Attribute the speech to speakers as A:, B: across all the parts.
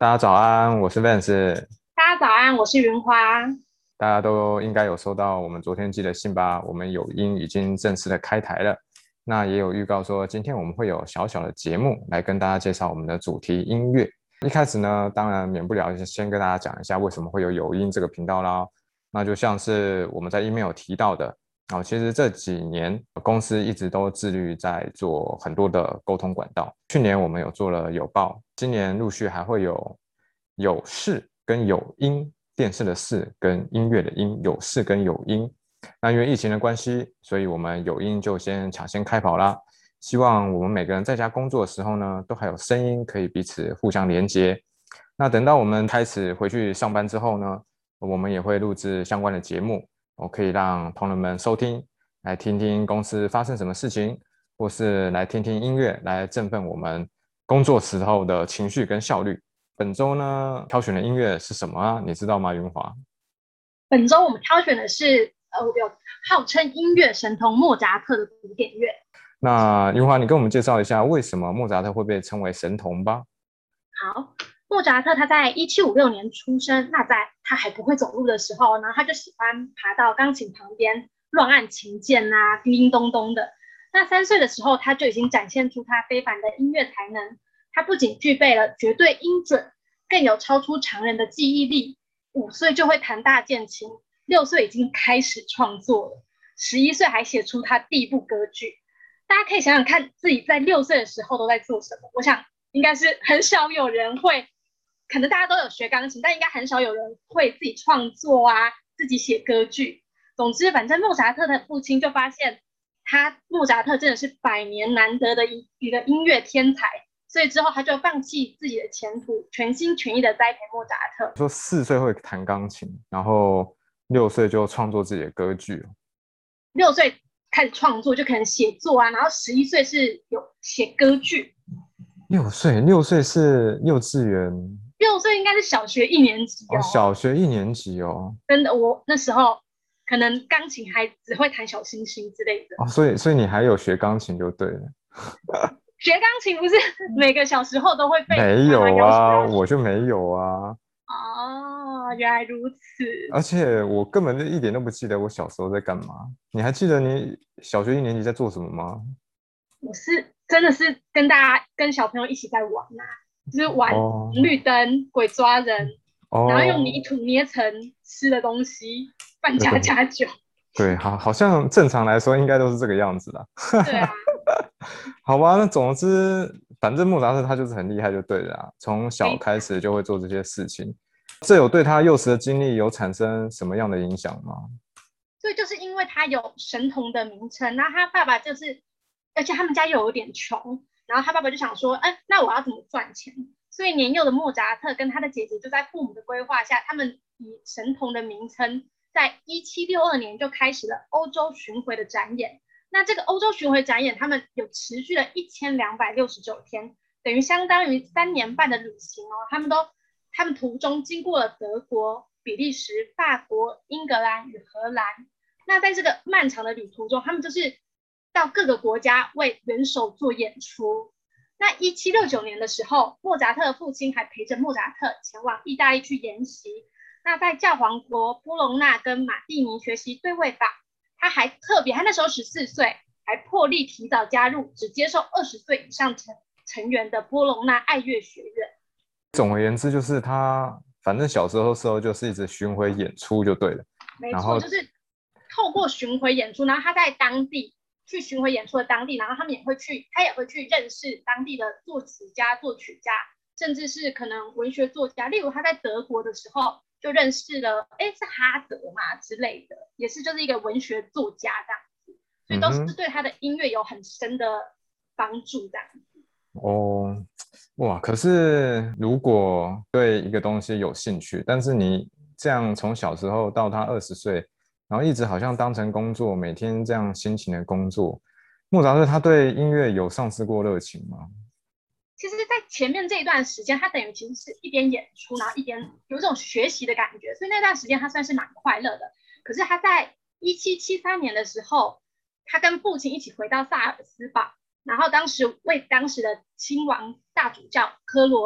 A: 大家早安，我是 Vance。
B: 大家早安，我是云花。
A: 大家都应该有收到我们昨天寄的信吧？我们有音已经正式的开台了。那也有预告说，今天我们会有小小的节目来跟大家介绍我们的主题音乐。一开始呢，当然免不了先跟大家讲一下为什么会有音这个频道啦。那就像是我们在 email 提到的，其实这几年公司一直都致力于在做很多的沟通管道。去年我们有做了有报，今年陆续还会有视跟有音，电视的视跟音乐的音，有视跟有音。那因为疫情的关系，所以我们有音就先抢先开跑啦。希望我们每个人在家工作的时候呢，都还有声音可以彼此互相连接。那等到我们开始回去上班之后呢，我们也会录制相关的节目，我可以让同仁们收听，来听听公司发生什么事情，或是来听听音乐，来振奋我们工作时候的情绪跟效率。本周呢，挑选的音乐是什么啊？你知道吗，云华？
B: 本周我们挑选的是有号称音乐神童莫扎特的古典乐。
A: 那云华，你跟我们介绍一下，为什么莫扎特会被称为神童吧？
B: 好，莫扎特他在1756年出生，那在他还不会走路的时候呢，他就喜欢爬到钢琴旁边乱按琴键啊，叮叮咚咚的。那3岁的时候，他就已经展现出他非凡的音乐才能。他不仅具备了绝对音准，更有超出常人的记忆力。5岁就会弹大键琴，6岁已经开始创作了，11岁还写出他第一部歌剧。大家可以想想看，自己在6岁的时候都在做什么。我想应该是很少有人会，可能大家都有学钢琴，但应该很少有人会自己创作啊，自己写歌剧。总之，反正莫扎特的父亲就发现莫扎特真的是百年难得的一个音乐天才，所以之后他就放弃自己的前途，全心全意的栽培莫扎特。
A: 说4岁会弹钢琴，然后6岁就创作自己的歌剧。
B: 6岁开始创作，就可能写作啊，然后11岁是有写歌剧。
A: 6岁是幼稚园
B: 6岁应该是小学1年级
A: 哦，
B: 哦。
A: 小学1年级哦。
B: 真的，我那时候可能钢琴还只会弹小星星之类的。
A: 哦，所以你还有学钢琴就对了。
B: 学钢琴不是每个小时候都会被
A: 没
B: 妈妈要求
A: 有啊，
B: 要学。
A: 我就没有啊。
B: 哦，原来如此。
A: 而且我根本就一点都不记得我小时候在干嘛。你还记得你小学1年级在做什么吗？
B: 我是真的是跟小朋友一起在玩啊，就是玩
A: 哦
B: 绿灯、鬼抓人，然后用泥
A: 哦，
B: 土捏成吃的东西，扮
A: 对对
B: 家家酒。
A: 对，好像正常来说应该都是这个样子的。
B: 对啊，
A: 好吧，那总之，反正莫扎特他就是很厉害就对了啊，从小
B: 没
A: 开始就会做这些事情。这有对他幼时的经历有产生什么样的影响吗？
B: 所以就是因为他有神童的名称，然后他爸爸就是，而且他们家又有点穷，然后他爸爸就想说，哎，那我要怎么赚钱？所以年幼的莫扎特跟他的姐姐就在父母的规划下，他们以神童的名称，在1762年就开始了欧洲巡回的展演。那这个欧洲巡回展演，他们有持续了1269天，等于相当于3年半的旅行哦。他们途中经过了德国、比利时、法国、英格兰与荷兰。那在这个漫长的旅途中，他们就是到各个国家为元首做演出。那1769年的时候，莫扎特的父亲还陪着莫扎特前往意大利去研习。那在教皇国波隆纳跟马蒂尼学习对位法，他那时候14岁，还破例提早加入只接受20岁以上成员的波隆纳爱乐学院。
A: 总而言之，就是他反正小时候就是一直巡回演出就对了。
B: 没错，
A: 然后，
B: 就是透过巡回演出，然后他在当地去巡回演出的当地，然后他也会去认识当地的作词家、作曲家，甚至是可能文学作家。例如他在德国的时候就认识了，哎，是哈德嘛之类的，也是就是一个文学作家这样子，所以都是
A: 嗯哼，
B: 对他的音乐有很深的帮助这样。
A: 哦，哇，可是如果对一个东西有兴趣，但是你这样从小时候到他20岁，然后一直好像当成工作，每天这样辛勤的工作，莫扎特他对音乐有丧失过热情吗？
B: 其实，在前面这一段时间，他等于其实是一边演出，然后一边有这种学习的感觉，所以那段时间他算是蛮快乐的。可是他在1773年的时候，他跟父亲一起回到萨尔斯堡，然后当时为当时的亲王大主教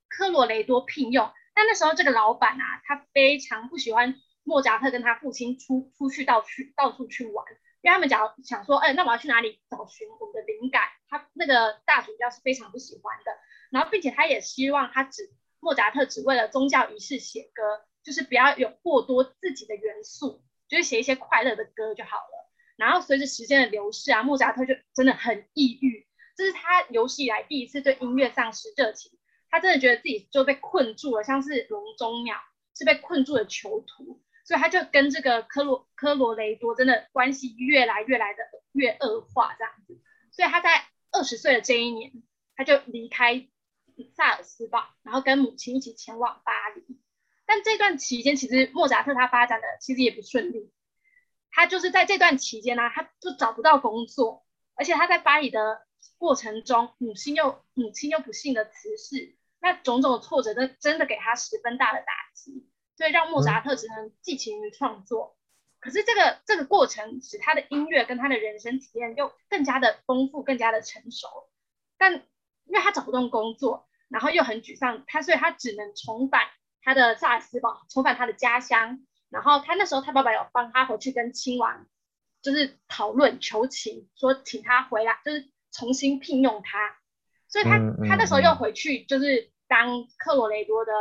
B: 科罗雷多聘用。但那时候这个老板啊，他非常不喜欢莫扎特跟他父亲出去到处去玩，因为他们想说，那我要去哪里找寻我们的灵感？他那个大主教是非常不喜欢的，然后并且他也希望莫扎特只为了宗教仪式写歌，就是不要有过多自己的元素，就是写一些快乐的歌就好了。然后随着时间的流逝啊，莫扎特就真的很抑郁，这是他有史以来第一次对音乐丧失热情。他真的觉得自己就被困住了，像是笼中鸟，是被困住的囚徒，所以他就跟这个科罗雷多真的关系越来越恶化这样子。所以他在20岁的这一年，他就离开萨尔斯堡，然后跟母亲一起前往巴黎。但这段期间，其实莫扎特他发展的其实也不顺利。他就是在这段期间呢、他就找不到工作，而且他在巴黎的过程中，母亲又不幸的辞世，那种种的挫折真的给他十分大的打击，所以让莫扎特只能寄情于创作。可是这个过程使他的音乐跟他的人生体验又更加的丰富，更加的成熟。但因为他找不到工作，然后又很沮丧，所以他只能重返他的萨尔斯堡，重返他的家乡。然后他那时候他爸爸有帮他回去跟亲王就是讨论求情，说请他回来，就是重新聘用他。所以他那时候又回去，就是当克罗雷多的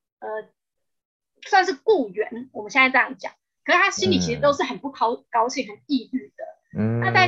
B: 算是雇员，我们现在这样讲。可是他心里其实都是很不高兴、很抑郁的。那在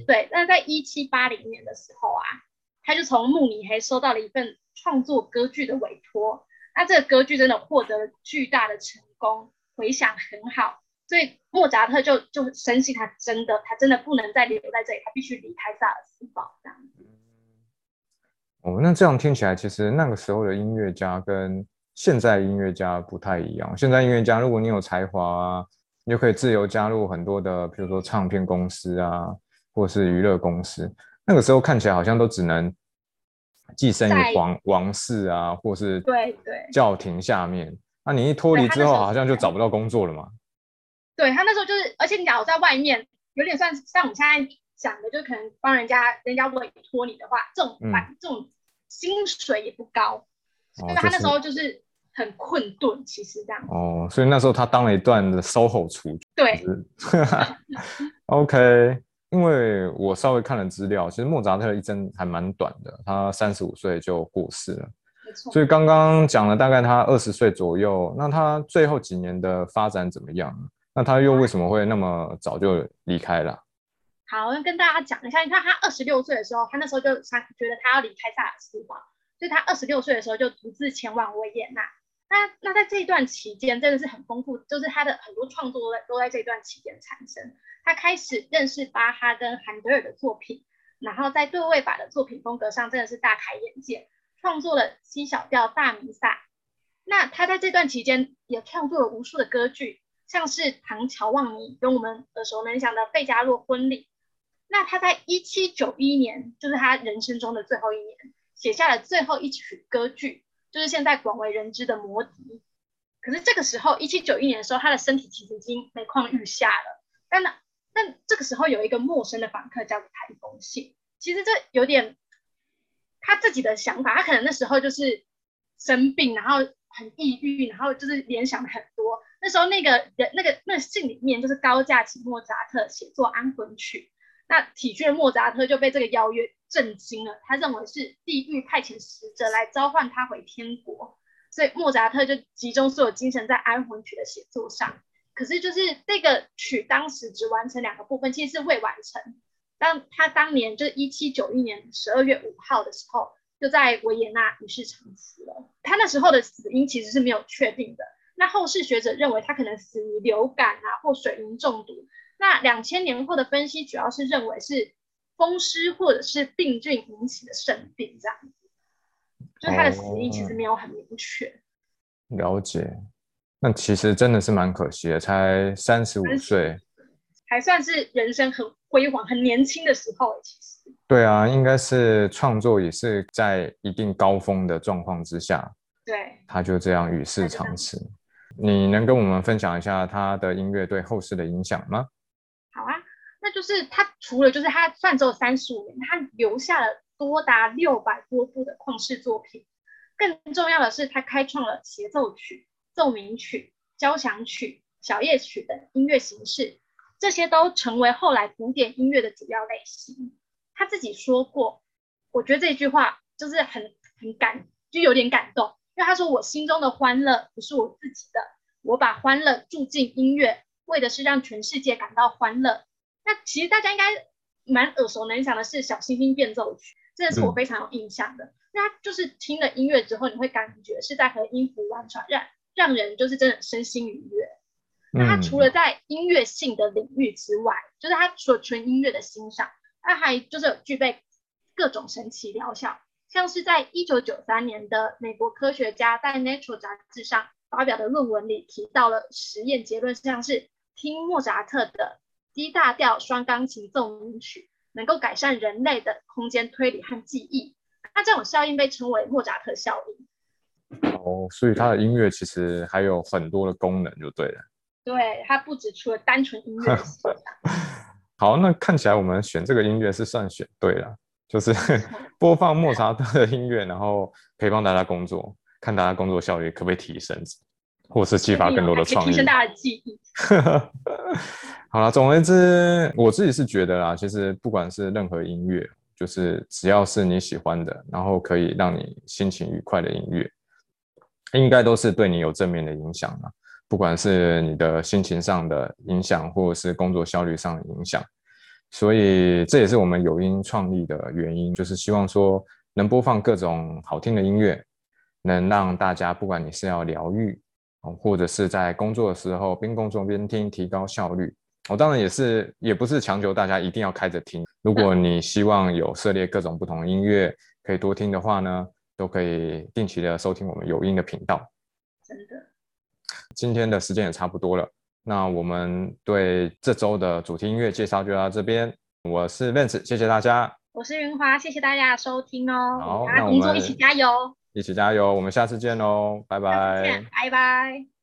B: 1780年的时候啊，他就从慕尼黑收到了一份创作歌剧的委托。那这个歌剧真的获得了巨大的成功，回响很好。所以莫扎特就深信他真的不能再留在这里，他必须离开萨尔斯堡这样子。
A: 那这样听起来，其实那个时候的音乐家跟现在音乐家不太一样。现在音乐家，如果你有才华啊，你就可以自由加入很多的，比如说唱片公司啊，或是娱乐公司。那个时候看起来好像都只能寄生于王室啊，或是教廷下面。那你一脱离之后，好像就找不到工作了嘛？
B: 对，他那时候就是，而且你假如在外面，有点算像我们现在讲的，就可能帮人家委托你的话，这种薪水也不高，所以他那时候就是很困顿，其实这样。
A: 所以那时候他当了一段的 SOHO 厨。
B: 对。
A: OK， 因为我稍微看了资料，其实莫扎特的一生还蛮短的，他35岁就过世了。所以刚刚讲了大概他20岁左右，那他最后几年的发展怎么样？那他又为什么会那么早就离开了？
B: 好，跟大家讲一下，你看他26岁的时候，他那时候就觉得他要离开萨尔斯堡，所以他26岁的时候就独自前往维也纳。那在这一段期间真的是很丰富，就是他的很多创作都在这一段期间产生。他开始认识巴哈跟韩德尔的作品，然后在对位法的作品风格上真的是大开眼界，创作了C小调大弥撒。那他在这段期间也创作了无数的歌剧，像是《唐乔望尼》跟我们耳熟能详的《费加洛婚礼》。那他在1791年，就是他人生中的最后一年，写下了最后一曲歌剧，就是现在广为人知的《魔笛》。可是这个时候，1791年的时候，他的身体其实已经每况愈下了。但这个时候有一个陌生的访客交给他一封信，其实这有点他自己的想法，他可能那时候就是生病，然后很抑郁，然后就是联想了很多。那时候那个信里面就是高价请莫扎特写作安魂曲，那体恤的莫扎特就被这个邀约震惊了，他认为是地狱派遣使者来召唤他回天国，所以莫扎特就集中所有精神在安魂曲的写作上。可是就是这个曲当时只完成2个部分，其实是未完成。他当年就是1791年12月5号的时候，就在维也纳与世长辞了。他那时候的死因其实是没有确定的，那后世学者认为他可能死于流感啊或水银中毒。那2000年后的分析主要是认为是风湿或者是病菌引起的肾病这样子，就他的死因其实没有很明确。
A: 了解，那其实真的是蛮可惜的，才35岁，
B: 还算是人生很辉煌、很年轻的时候。其实
A: 对啊，应该是创作也是在一定高峰的状况之下，
B: 对，
A: 他就这样与世长辞。你能跟我们分享一下他的音乐对后世的影响吗？
B: 好啊，那就是他除了就是他算只有35年，他留下了多达600多部的旷世作品。 更重要的是，他开创了协奏曲、奏鸣曲、交响曲、小夜曲等音乐形式，这些都成为后来古典音乐的主要类型。他自己说过，我觉得这句话就是就有点感动，因为他说：“我心中的欢乐不是我自己的，我把欢乐注进音乐，为的是让全世界感到欢乐。”那其实大家应该蛮耳熟能详的是《小星星变奏曲》，这个是我非常有印象的。那就是听了音乐之后，你会感觉是在和音符玩耍，让人就是真的身心愉悦。那他除了在音乐性的领域之外，就是他除了纯音乐的欣赏，他还就是有具备各种神奇疗效，像是在1993年的美国科学家在 Nature 杂志上发表的论文里提到了实验结论，像是听莫扎特的 D 大调双钢琴奏鸣曲能够改善人类的空间推理和记忆。那这种效应被称为莫扎特效应。
A: 所以它的音乐其实还有很多的功能就对了。
B: 对，它不只除了单纯音乐的欣赏。
A: 好，那看起来我们选这个音乐是算选对了，就是播放莫扎特的音乐，然后陪伴大家工作，看大家工作效率可不可以提升，或是激发更多的创意，
B: 提升大家的记忆。
A: 好了，总而言之，我自己是觉得啦，其实不管是任何音乐，就是只要是你喜欢的，然后可以让你心情愉快的音乐，应该都是对你有正面的影响啦。不管是你的心情上的影响，或者是工作效率上的影响，所以这也是我们有音创立的原因，就是希望说能播放各种好听的音乐，能让大家不管你是要疗愈，或者是在工作的时候边工作边听，提高效率。当然也不是强求大家一定要开着听，如果你希望有涉猎各种不同的音乐可以多听的话呢，都可以定期的收听我们有音的频道。
B: 真的。
A: 今天的时间也差不多了，那我们对这周的主题音乐介绍就到这边。我是 Vance， 谢谢大家。
B: 我是云华，谢谢大家的收听哦。
A: 好，
B: 大家工作一起加油，
A: 一起加油，我们下次见喽，拜拜。
B: 下次见，拜拜。